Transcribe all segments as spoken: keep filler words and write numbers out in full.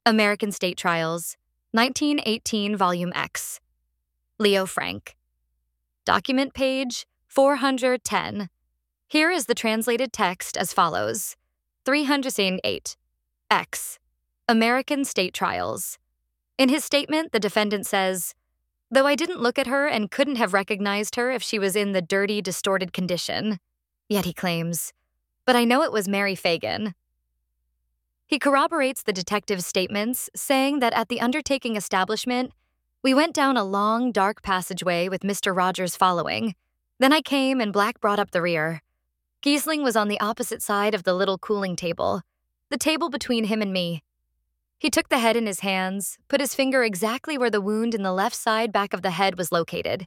American State Trials, nineteen eighteen, Volume X. Leo Frank. Document page four hundred ten. Here is the translated text as follows. three hundred eight. X. American State Trials. In his statement, the defendant says, "Though I didn't look at her and couldn't have recognized her if she was in the dirty, distorted condition." Yet he claims, "But I know it was Mary Fagan." He corroborates the detective's statements, saying that at the undertaking establishment, "We went down a long, dark passageway with Mister Rogers following. Then I came and Black brought up the rear. Giesling was on the opposite side of the little cooling table, the table between him and me. He took the head in his hands, put his finger exactly where the wound in the left side back of the head was located.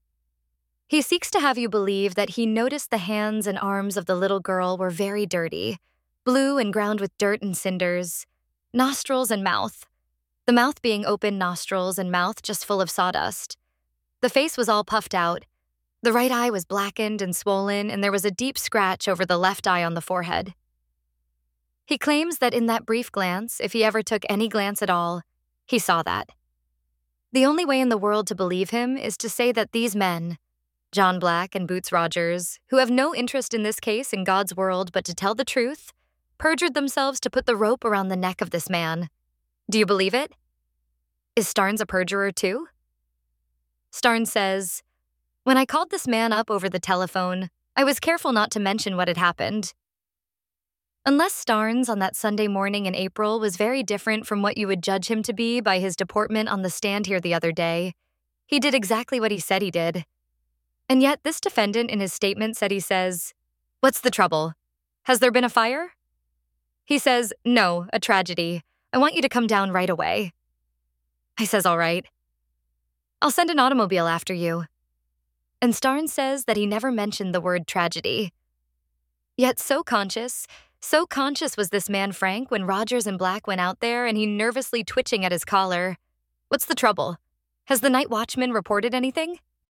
He seeks to have you believe that he noticed the hands and arms of the little girl were very dirty, blue and ground with dirt and cinders, nostrils and mouth, the mouth being open nostrils and mouth just full of sawdust. The face was all puffed out. The right eye was blackened and swollen, and there was a deep scratch over the left eye on the forehead." He claims that in that brief glance, if he ever took any glance at all, he saw that. The only way in the world to believe him is to say that these men, John Black and Boots Rogers, who have no interest in this case in God's world but to tell the truth, perjured themselves to put the rope around the neck of this man. Do you believe it? Is Starnes a perjurer too? Starnes says, "When I called this man up over the telephone, I was careful not to mention what had happened." Unless Starnes on that Sunday morning in April was very different from what you would judge him to be by his deportment on the stand here the other day, he did exactly what he said he did. And yet this defendant in his statement said he says, "What's the trouble? Has there been a fire?" He says, "No, a tragedy. I want you to come down right away." I says, "All right. I'll send an automobile after you." And Starnes says that he never mentioned the word tragedy. Yet so conscious, so conscious was this man Frank when Rogers and Black went out there and he nervously twitching at his collar. "What's the trouble? Has the night watchman reported anything?"